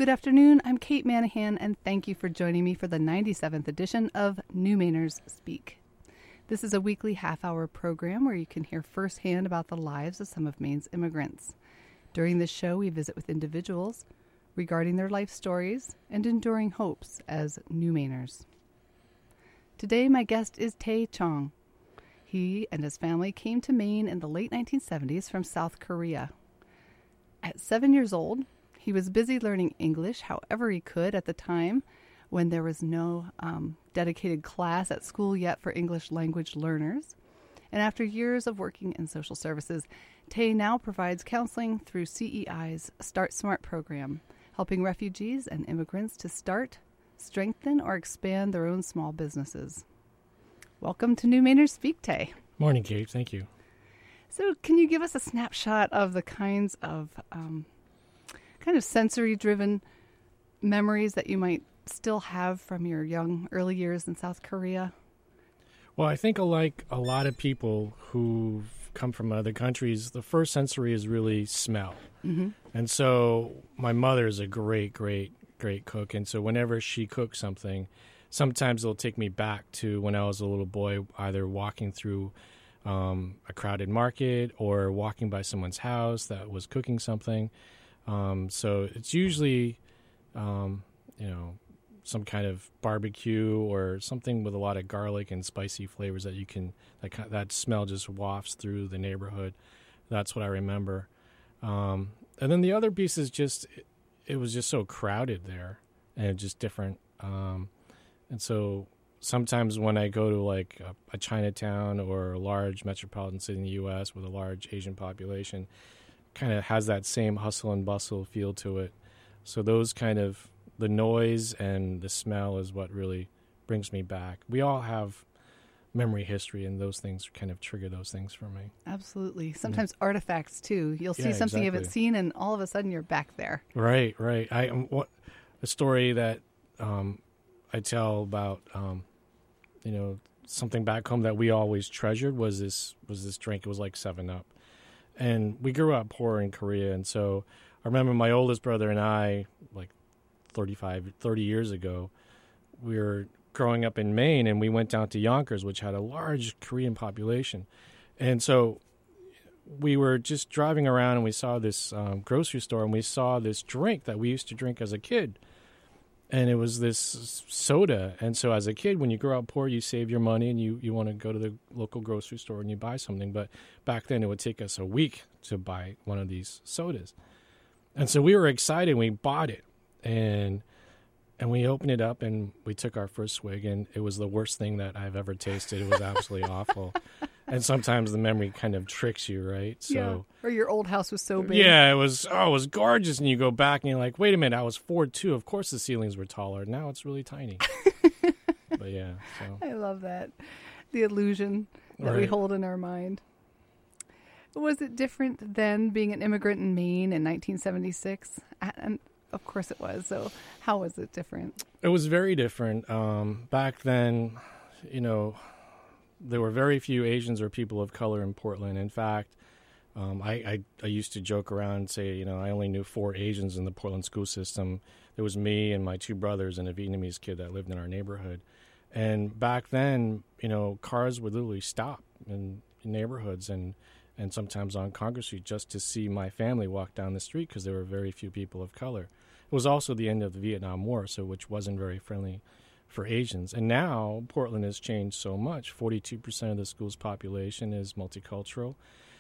Good afternoon, I'm Kate Manahan, and thank you for joining me for the 97th edition of New Mainers Speak. This is a weekly half-hour program where you can hear firsthand about the lives of some of Maine's immigrants. During this show, we visit with individuals regarding their life stories and enduring hopes as New Mainers. Today, my guest is Tae Chong. He and his family came to Maine in the late 1970s from South Korea. At 7 years old, he was busy learning English however he could at the time when there was no dedicated class at school yet for English language learners. And after years of working in social services, Tae now provides counseling through CEI's Start Smart program, helping refugees and immigrants to start, strengthen, or expand their own small businesses. Welcome to New Mainers Speak, Tae. Morning, Kate. Thank you. So can you give us a snapshot of the kinds of sensory-driven memories that you might still have from your young, early years in South Korea? Well, I think like a lot of people who've come from other countries, the first sensory is really smell. Mm-hmm. And so my mother is a great cook. And so whenever she cooks something, sometimes it'll take me back to when I was a little boy, either walking through a crowded market or walking by someone's house that was cooking something. So it's usually, some kind of barbecue or something with a lot of garlic and spicy flavors that you can, that smell just wafts through the neighborhood. That's what I remember. And then the other piece is just, it was just so crowded there and just different. And so sometimes when I go to like a Chinatown or a large metropolitan city in the U.S. with a large Asian population, kind of has that same hustle and bustle feel to it. So those kind of, the noise and the smell is what really brings me back. We all have memory history, and those things kind of trigger those things for me. Absolutely. Sometimes artifacts, too. You'll see something you haven't seen, and all of a sudden you're back there. Right. A story that I tell about, something back home that we always treasured was this drink. It was like 7-Up. And we grew up poor in Korea, and so I remember my oldest brother and I, like 30 years ago, we were growing up in Maine, and we went down to Yonkers, which had a large Korean population. And so we were just driving around, and we saw this grocery store, and we saw this drink that we used to drink as a kid. And it was this soda. And so as a kid, when you grow up poor, you save your money and you want to go to the local grocery store and you buy something. But back then, it would take us a week to buy one of these sodas. And so we were excited. We bought it. And we opened it up and we took our first swig. And it was the worst thing that I've ever tasted. It was absolutely awful. And sometimes the memory kind of tricks you, right? So, yeah. Or your old house was so big. Yeah, it was gorgeous. And you go back and you're like, wait a minute, I was 4'2". Of course the ceilings were taller. Now it's really tiny. But yeah. So. I love that. The illusion that we hold in our mind. Was it different than being an immigrant in Maine in 1976? And of course it was. So how was it different? It was very different. Back then, there were very few Asians or people of color in Portland. In fact, I used to joke around and say, I only knew 4 Asians in the Portland school system. There was me and my 2 brothers and a Vietnamese kid that lived in our neighborhood. And back then, cars would literally stop in neighborhoods and sometimes on Congress Street just to see my family walk down the street because there were very few people of color. It was also the end of the Vietnam War, which wasn't very friendly for Asians. And now Portland has changed so much. 42% of the school's population is multicultural.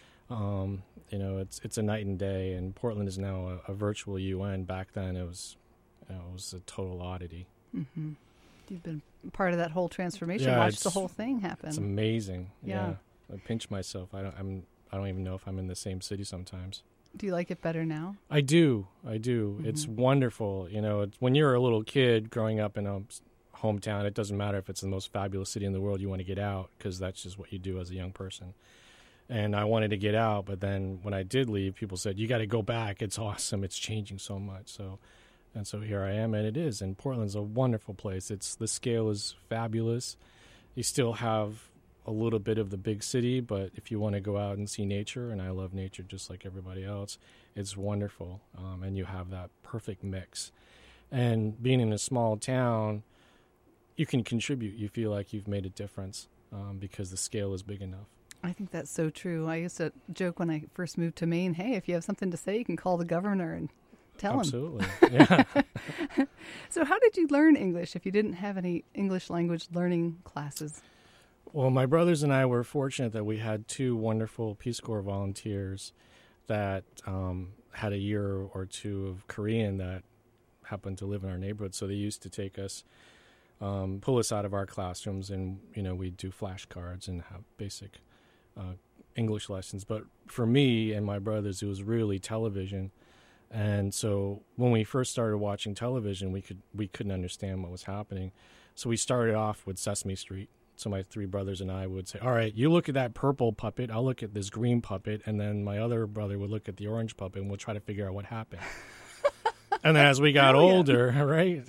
It's a night and day, and Portland is now a virtual UN. Back then it was a total oddity. Mm-hmm. You've been part of that whole transformation. Watched the whole thing happen. It's amazing. Yeah. I pinch myself. I don't even know if I'm in the same city sometimes. Do you like it better now? I do. Mm-hmm. It's wonderful. When you're a little kid growing up in a hometown, it doesn't matter if it's the most fabulous city in the world. You want to get out because that's just what you do as a young person. And I wanted to get out, but then when I did leave, people said, you got to go back. It's awesome. It's changing so much. So here I am, and it is. And Portland's a wonderful place. The scale is fabulous. You still have a little bit of the big city, but if you want to go out and see nature, and I love nature just like everybody else, it's wonderful. And you have that perfect mix. And being in a small town, you can contribute. You feel like you've made a difference because the scale is big enough. I think that's so true. I used to joke when I first moved to Maine, hey, if you have something to say, you can call the governor and tell him. Absolutely, yeah. So how did you learn English if you didn't have any English language learning classes? Well, my brothers and I were fortunate that we had two wonderful Peace Corps volunteers that had a year or two of Korean that happened to live in our neighborhood. So they used to take us, pull us out of our classrooms, and we'd do flashcards and have basic English lessons. But for me and my brothers, it was really television. And so when we first started watching television, we couldn't understand what was happening. So we started off with Sesame Street. So my three brothers and I would say, all right, you look at that purple puppet, I'll look at this green puppet, and then my other brother would look at the orange puppet, and we'll try to figure out what happened. And then as we got older, right,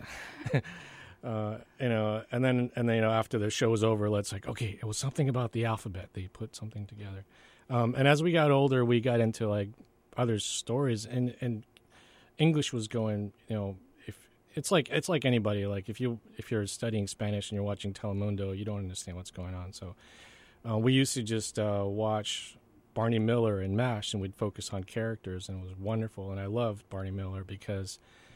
and then after the show was over, okay, it was something about the alphabet. They put something together. And as we got older, we got into like other stories, and English was going, It's like anybody. Like if you're studying Spanish and you're watching Telemundo, you don't understand what's going on. So we used to just watch Barney Miller and MASH, and we'd focus on characters, and it was wonderful. And I loved Barney Miller because,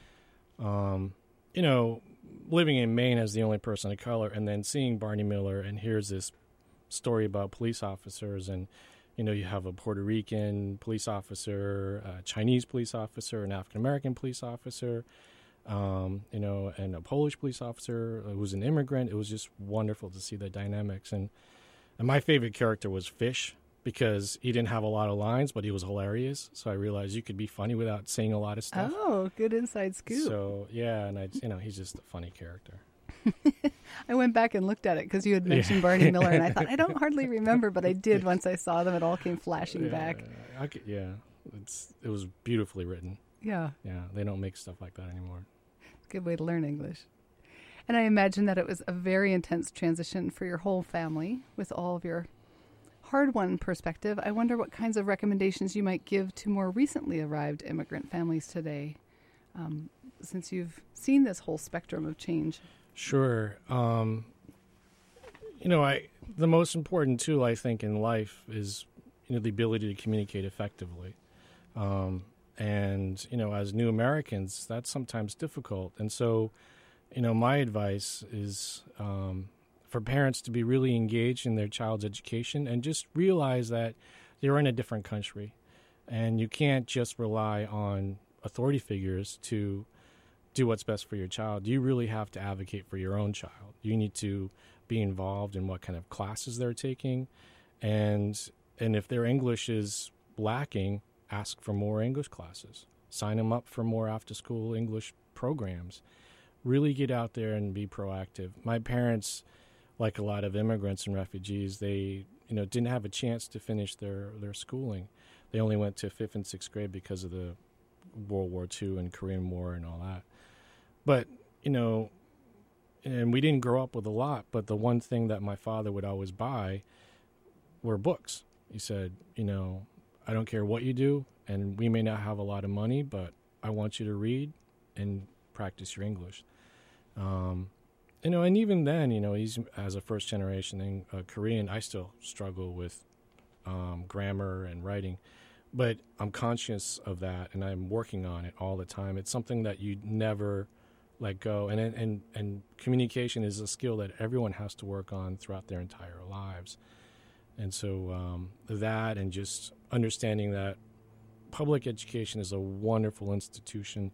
living in Maine as the only person of color, and then seeing Barney Miller, and here's this story about police officers, and you have a Puerto Rican police officer, a Chinese police officer, an African American police officer. And a Polish police officer who was an immigrant. It was just wonderful to see the dynamics. And my favorite character was Fish because he didn't have a lot of lines, but he was hilarious. So I realized you could be funny without saying a lot of stuff. Oh, good inside scoop. So, yeah, and he's just a funny character. I went back and looked at it because you had mentioned Barney Miller, and I thought, I don't hardly remember, but I did once I saw them. It all came flashing back. It was beautifully written. Yeah. Yeah, they don't make stuff like that anymore. Good way to learn English. And I imagine that it was a very intense transition for your whole family with all of your hard-won perspective. I wonder what kinds of recommendations you might give to more recently arrived immigrant families today, since you've seen this whole spectrum of change. Sure. The most important tool, I think, in life is, the ability to communicate effectively. And, as new Americans, that's sometimes difficult. And so, my advice is for parents to be really engaged in their child's education and just realize that you're in a different country. And you can't just rely on authority figures to do what's best for your child. You really have to advocate for your own child. You need to be involved in what kind of classes they're taking. And if their English is lacking, ask for more English classes. Sign them up for more after-school English programs. Really get out there and be proactive. My parents, like a lot of immigrants and refugees, they didn't have a chance to finish their schooling. They only went to 5th and 6th grade because of the World War II and Korean War and all that. But, and we didn't grow up with a lot, but the one thing that my father would always buy were books. He said, I don't care what you do, and we may not have a lot of money, but I want you to read and practice your English. And even then, he's as a first-generation Korean, I still struggle with grammar and writing, but I'm conscious of that, and I'm working on it all the time. It's something that you never let go, and communication is a skill that everyone has to work on throughout their entire lives. And so that, and just understanding that public education is a wonderful institution,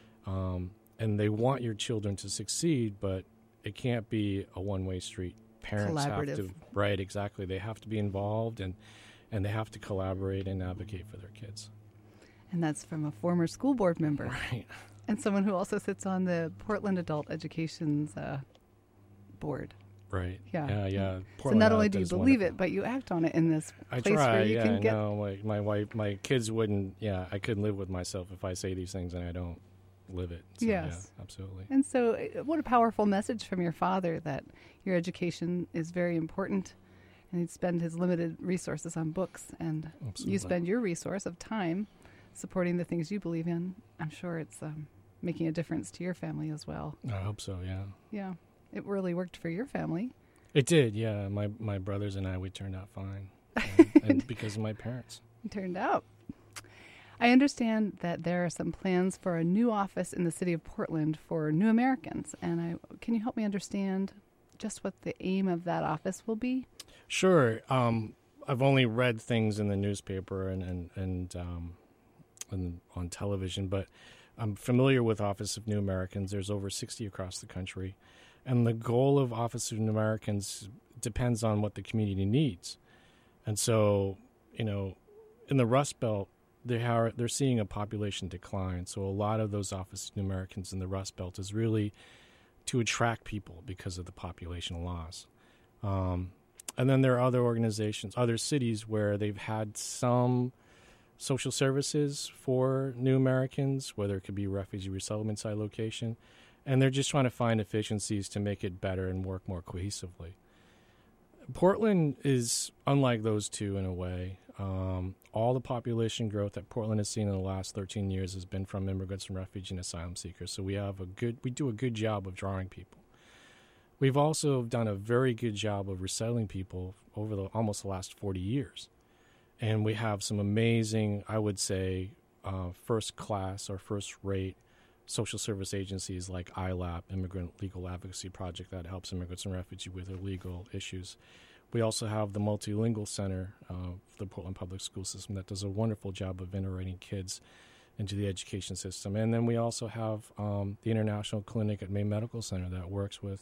and they want your children to succeed, but it can't be a one-way street. Parents have to, right, exactly. They have to be involved, and they have to collaborate and advocate for their kids. And that's from a former school board member. Right. And someone who also sits on the Portland Adult Education's board. Right. Yeah. Yeah. So not only do you believe it, but you act on it in this place where you can get... my wife, my kids wouldn't, I couldn't live with myself if I say these things and I don't live it. So, yes. Yeah, absolutely. And so what a powerful message from your father that your education is very important And he'd spend his limited resources on books, and Absolutely. you spend your resource of time supporting the things you believe in. I'm sure it's making a difference to your family as well. I hope so, yeah. Yeah. It really worked for your family. It did, yeah. My brothers and I, we turned out fine. And because of my parents. It turned out. I understand that there are some plans for a new office in the city of Portland for New Americans. And can you help me understand just what the aim of that office will be? Sure. I've only read things in the newspaper and on television, but I'm familiar with Office of New Americans. There's over 60 across the country. And the goal of Office of New Americans depends on what the community needs. And so, in the Rust Belt, they're seeing a population decline. So a lot of those Office of New Americans in the Rust Belt is really to attract people because of the population loss. And then there are other organizations, other cities where they've had some social services for New Americans, whether it could be refugee resettlement site location, and they're just trying to find efficiencies to make it better and work more cohesively. Portland is unlike those two in a way. All the population growth that Portland has seen in the last 13 years has been from immigrants and refugees and asylum seekers. So we do a good job of drawing people. We've also done a very good job of resettling people over almost the last 40 years. And we have some amazing, I would say, first class or first rate social service agencies like ILAP, Immigrant Legal Advocacy Project, that helps immigrants and refugees with their legal issues. We also have the Multilingual Center of the Portland Public School System that does a wonderful job of integrating kids into the education system. And then we also have the International Clinic at Maine Medical Center that works with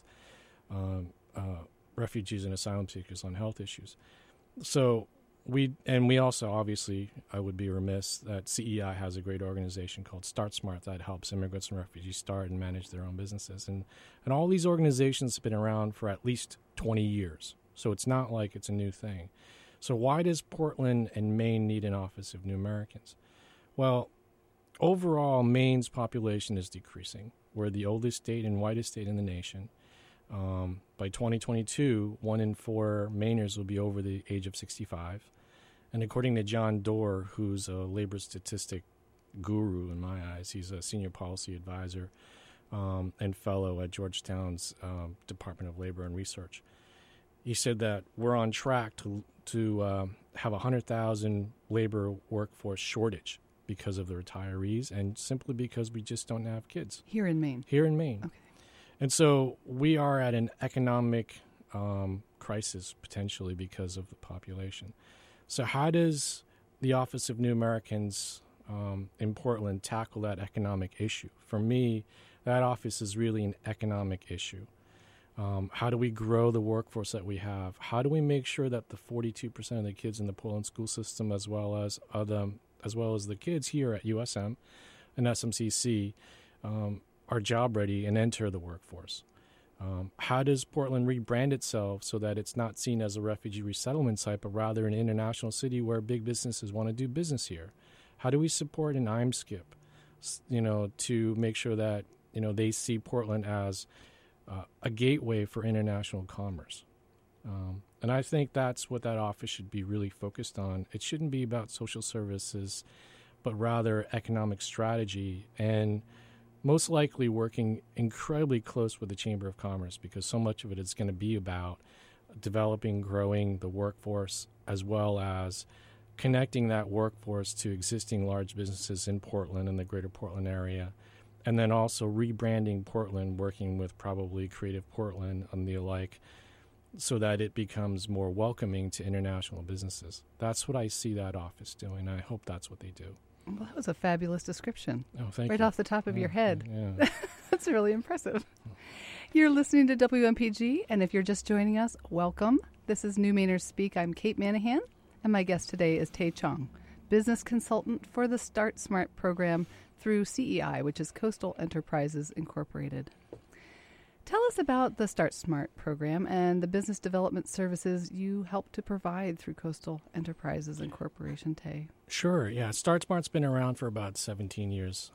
refugees and asylum seekers on health issues. So we also, obviously, I would be remiss that CEI has a great organization called Start Smart that helps immigrants and refugees start and manage their own businesses. And all these organizations have been around for at least 20 years. So it's not like it's a new thing. So why does Portland and Maine need an Office of New Americans? Well, overall, Maine's population is decreasing. We're the oldest state and whitest state in the nation. By 2022, 1 in 4 Mainers will be over the age of 65. And according to John Doerr, who's a labor statistic guru in my eyes, he's a senior policy advisor and fellow at Georgetown's Department of Labor and Research. He said that we're on track to have 100,000 labor workforce shortage because of the retirees and simply because we just don't have kids. Here in Maine? Here in Maine. Okay. And so we are at an economic crisis potentially because of the population. So how does the Office of New Americans in Portland tackle that economic issue? For me, that office is really an economic issue. How do we grow the workforce that we have? How do we make sure that the 42% of the kids in the Portland school system, as well as the kids here at USM and SMCC, are job ready and enter the workforce? How does Portland rebrand itself so that it's not seen as a refugee resettlement site, but rather an international city where big businesses want to do business here? How do we support an IMSCIP, to make sure that they see Portland as a gateway for international commerce? And I think that's what that office should be really focused on. It shouldn't be about social services, but rather economic strategy, and most likely working incredibly close with the Chamber of Commerce, because so much of it is going to be about developing, growing the workforce, as well as connecting that workforce to existing large businesses in Portland and the greater Portland area. And then also rebranding Portland, working with probably Creative Portland and the like, so that it becomes more welcoming to international businesses. That's what I see that office doing. I hope that's what they do. Well, that was a fabulous description. Oh, thank you. Right off the top of your head. Yeah. That's really impressive. You're listening to WMPG, and if you're just joining us, welcome. This is New Mainers Speak. I'm Kate Manahan, and my guest today is Tae Chong, business consultant for the Start Smart program through CEI, which is Coastal Enterprises Incorporated. Tell us about the Start Smart program and the business development services you help to provide through Coastal Enterprises Incorporation, Tae. Sure, yeah. Start Smart's been around for about 17 years.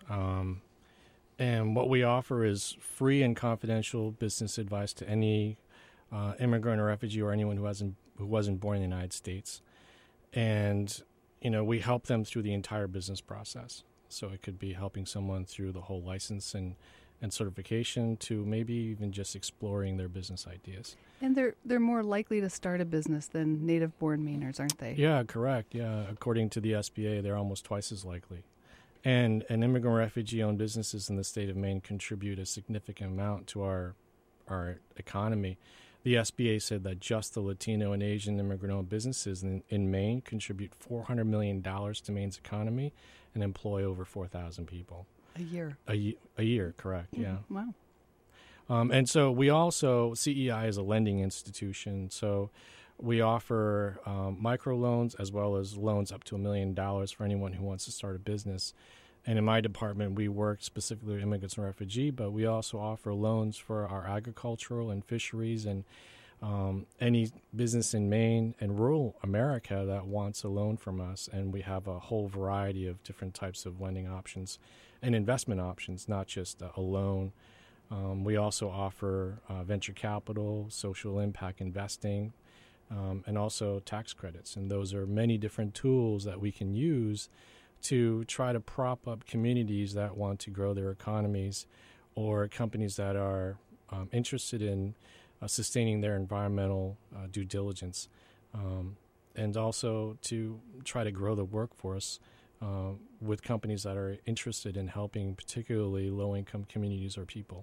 And what we offer is free and confidential business advice to any immigrant or refugee or anyone who wasn't born in the United States. And, we help them through the entire business process. So it could be helping someone through the whole license and certification to maybe even just exploring their business ideas. And they're more likely to start a business than native-born Mainers, aren't they? Yeah, correct. Yeah, according to the SBA, they're almost twice as likely. And immigrant refugee-owned businesses in the state of Maine contribute a significant amount to our economy. The SBA said that just the Latino and Asian immigrant-owned businesses in Maine contribute $400 million to Maine's economy and employ over 4,000 people. A year. A year, correct, yeah. Wow. And so we also, CEI is a lending institution, so we offer microloans as well as loans up to $1 million for anyone who wants to start a business. And in my department, we work specifically with immigrants and refugees, but we also offer loans for our agricultural and fisheries and any business in Maine and rural America that wants a loan from us. And we have a whole variety of different types of lending options and investment options, not just a loan. We also offer venture capital, social impact investing, and also tax credits. And those are many different tools that we can use to try to prop up communities that want to grow their economies or companies that are interested in sustaining their environmental due diligence, and also to try to grow the workforce with companies that are interested in helping particularly low-income communities or people.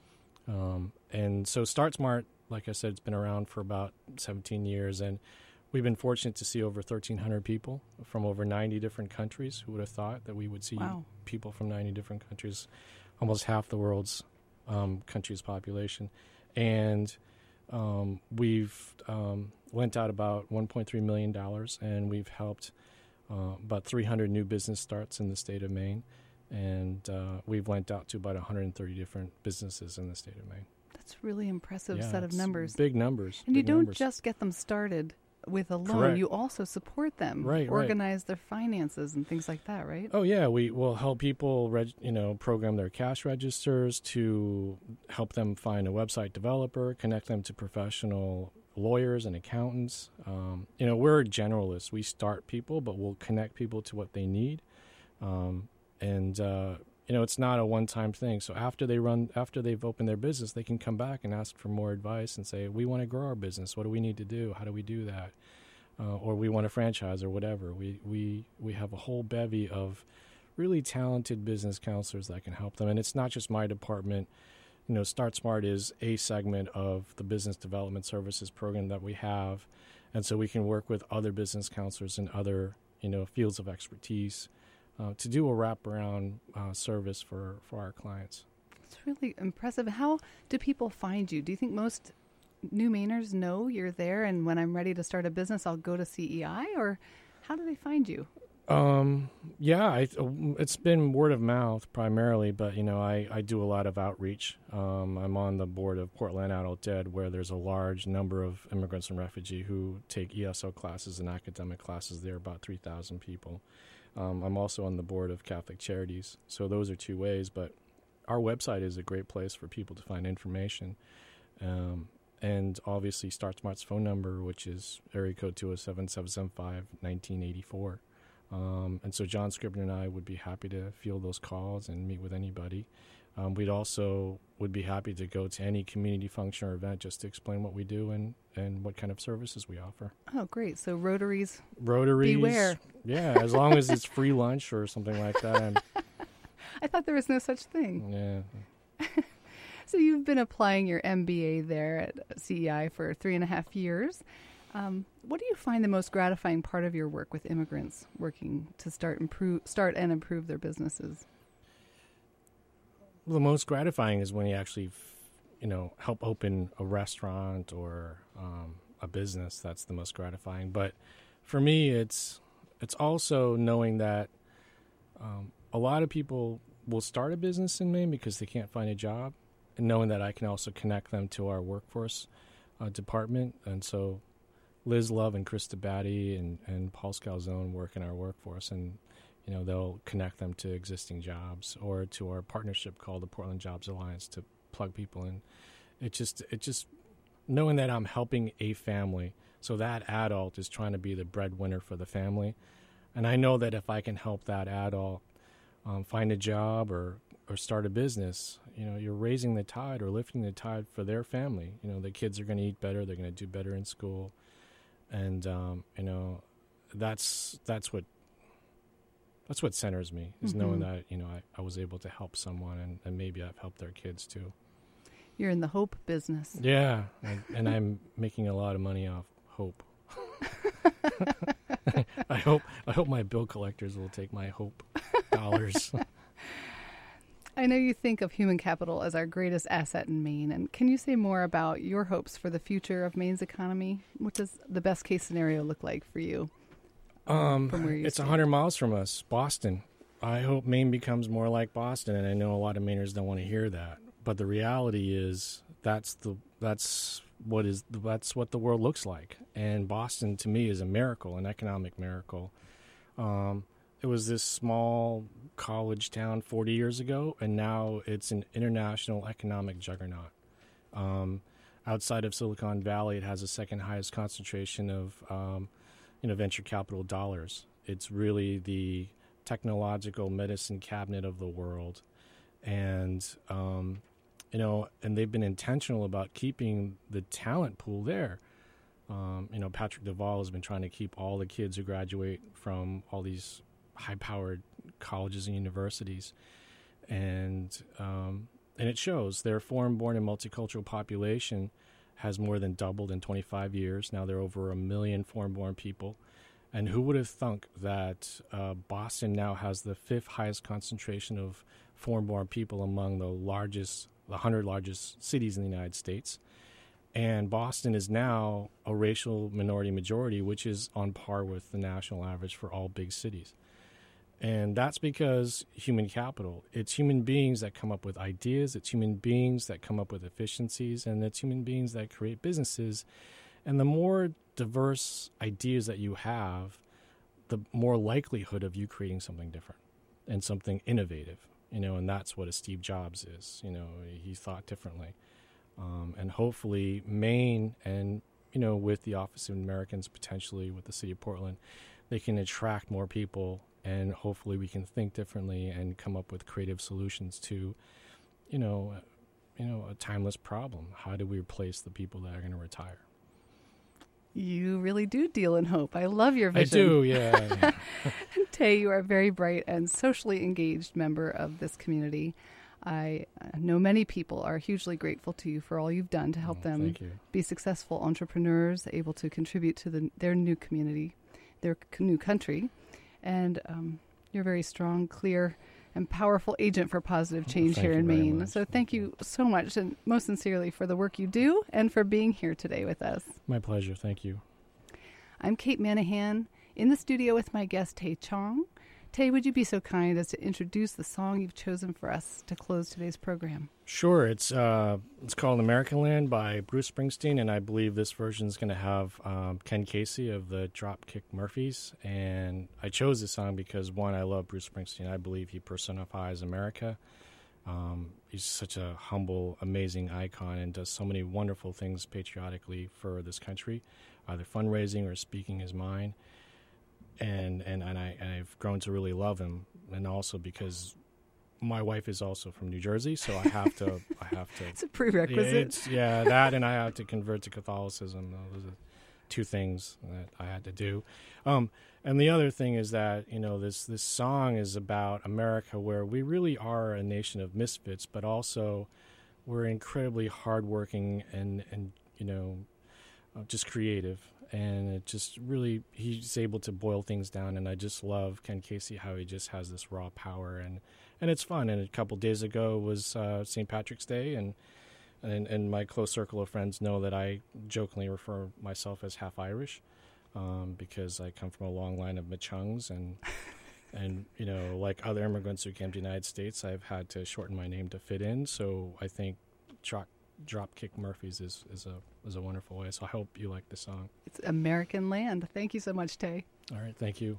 And so Start Smart, like I said, it's been around for about 17 years, and we've been fortunate to see over 1,300 people from over 90 different countries. Who would have thought that we would see people from 90 different countries, almost half the world's country's population. And we've lent out about $1.3 million, and we've helped about 300 new business starts in the state of Maine. And we've lent out to about 130 different businesses in the state of Maine. That's really impressive set of numbers. Big numbers. And you don't just get them started with a loan. Correct. You also support them, organize their finances and things like that, right? Oh, yeah. We will help people, program their cash registers, to help them find a website developer, connect them to professional lawyers and accountants. We're generalists. We start people, but we'll connect people to what they need. It's not a one-time thing. So after they've opened their business, they can come back and ask for more advice and say, we want to grow our business. What do we need to do? How do we do that? Or we want a franchise or whatever. We have a whole bevy of really talented business counselors that can help them. And it's not just my department. Start Smart is a segment of the business development services program that we have. And so we can work with other business counselors in other, fields of expertise to do a wraparound service for our clients. It's really impressive. How do people find you? Do you think most new Mainers know you're there and when I'm ready to start a business, I'll go to CEI? Or how do they find you? It's been word of mouth primarily, but, I do a lot of outreach. I'm on the board of Portland Adult Ed, where there's a large number of immigrants and refugees who take ESL classes and academic classes there, about 3,000 people. I'm also on the board of Catholic Charities. So those are two ways, but our website is a great place for people to find information. And obviously Start Smart's phone number, which is area code 207-775-1984. And so John Scribner and I would be happy to field those calls and meet with anybody. We'd also would be happy to go to any community function or event just to explain what we do and what kind of services we offer. Oh, great. So Rotaries, beware. Yeah, as long as it's free lunch or something like that. I thought there was no such thing. Yeah. So you've been applying your MBA there at CEI for 3.5 years. What do you find the most gratifying part of your work with immigrants working to start and improve their businesses? Well, the most gratifying is when you actually, help open a restaurant or a business. That's the most gratifying. But for me, it's also knowing that a lot of people will start a business in Maine because they can't find a job, and knowing that I can also connect them to our workforce department. And so Liz Love and Krista Batty and Paul Scalzone work in our workforce, and they'll connect them to existing jobs or to our partnership called the Portland Jobs Alliance to plug people in. It just knowing that I'm helping a family So that adult is trying to be the breadwinner for the family. And I know that if I can help that adult find a job or start a business, you're raising the tide or lifting the tide for their family. The kids are going to eat better. They're going to do better in school. And, that's what centers me, is knowing that, I was able to help someone and maybe I've helped their kids too. You're in the hope business. Yeah. And I'm making a lot of money off hope. I hope my bill collectors will take my hope dollars. I know you think of human capital as our greatest asset in Maine, and can you say more about your hopes for the future of Maine's economy? What does the best case scenario look like for you? From where you it's stand? 100 miles from us, Boston. I hope Maine becomes more like Boston, and I know a lot of Mainers don't want to hear that, but the reality is that's what the world looks like. And Boston, to me, is a miracle, an economic miracle. It was this small college town 40 years ago, and now it's an international economic juggernaut. Outside of Silicon Valley, it has the second highest concentration of venture capital dollars. It's really the technological medicine cabinet of the world. And and they've been intentional about keeping the talent pool there. Patrick Duvall has been trying to keep all the kids who graduate from all these high-powered colleges and universities, and it shows. Their foreign-born and multicultural population has more than doubled in 25 years. Now there are over 1 million foreign-born people, and who would have thunk that Boston now has the 5th highest concentration of foreign-born people among the 100 largest cities in the United States. And Boston is now a racial minority majority, which is on par with the national average for all big cities. And that's because human capital. It's human beings that come up with ideas. It's human beings that come up with efficiencies. And it's human beings that create businesses. And the more diverse ideas that you have, the more likelihood of you creating something different and something innovative. And that's what a Steve Jobs is. He thought differently. And hopefully Maine and, with the Office of Americans, potentially with the city of Portland, they can attract more people, and hopefully we can think differently and come up with creative solutions to, a timeless problem. How do we replace the people that are going to retire? You really do deal in hope. I love your vision. I do, yeah. Tay, you are a very bright and socially engaged member of this community. I know many people are hugely grateful to you for all you've done to help them be successful entrepreneurs, able to contribute to their new community, their new country. And you're a very strong, clear, and powerful agent for positive change here in Maine. Much. So thank you so much, and most sincerely, for the work you do and for being here today with us. My pleasure. Thank you. I'm Kate Manahan, in the studio with my guest, Tay Chong. Tay, would you be so kind as to introduce the song you've chosen for us to close today's program? Sure. It's called American Land by Bruce Springsteen, and I believe this version is going to have Ken Casey of the Dropkick Murphys. And I chose this song because, one, I love Bruce Springsteen. I believe he personifies America. He's such a humble, amazing icon and does so many wonderful things patriotically for this country, either fundraising or speaking his mind. And I've grown to really love him, and also because my wife is also from New Jersey, so I have to. It's a prerequisite. That, and I have to convert to Catholicism. Those are two things that I had to do. And the other thing is that this song is about America, where we really are a nation of misfits, but also we're incredibly hardworking and just creative. And it just really, he's able to boil things down. And I just love Ken Casey, how he just has this raw power. And it's fun. And a couple days ago was St. Patrick's Day. And my close circle of friends know that I jokingly refer myself as half Irish because I come from a long line of Machungs. And like other immigrants who came to the United States, I've had to shorten my name to fit in. So I think Dropkick Murphys is a wonderful way. So I hope you like the song. It's American Land. Thank you so much, Tay. All right. Thank you.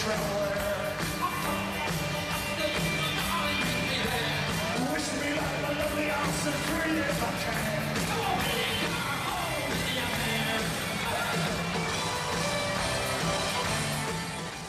traveler. Wish me like a lovely house and free if I can.